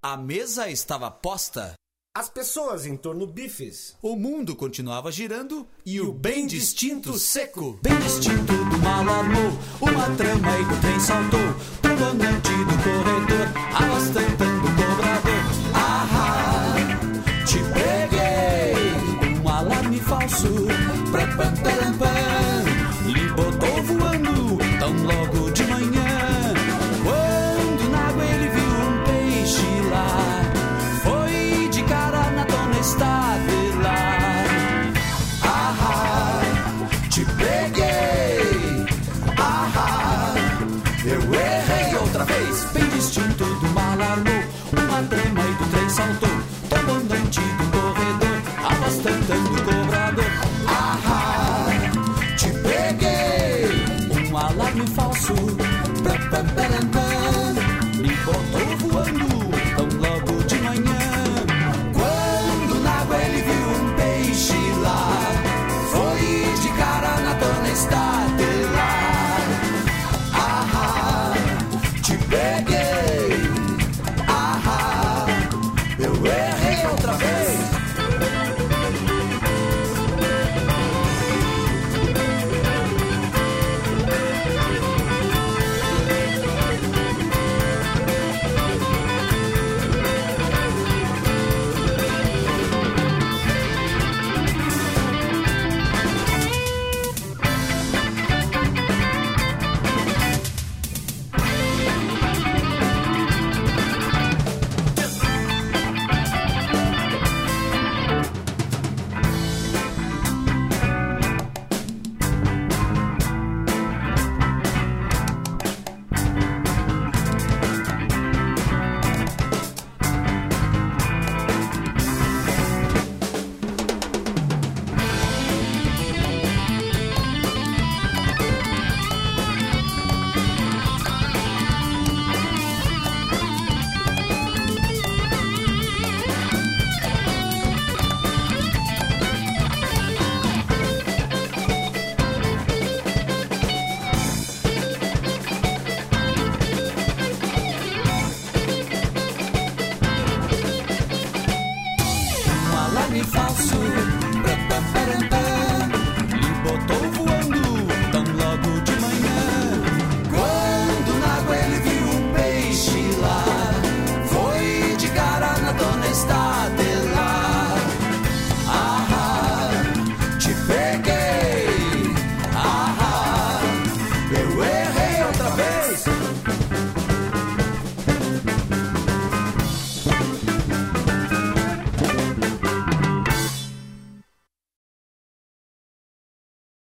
A mesa estava posta. As pessoas em torno bifes. O mundo continuava girando e o bem distinto seco. Bem distinto do mal armou uma trama e do trem saltou. Trovonante do corredor, arrastando o cobrador. Ah, te peguei, um alarme falso. Lhe botou voando tão logo de manhã. Quando na água ele viu um peixe lá, foi de cara na dona estadelar. Ah, te peguei. Ah, eu errei outra vez. Bem distinto do mal armou uma trama e do trem saltou.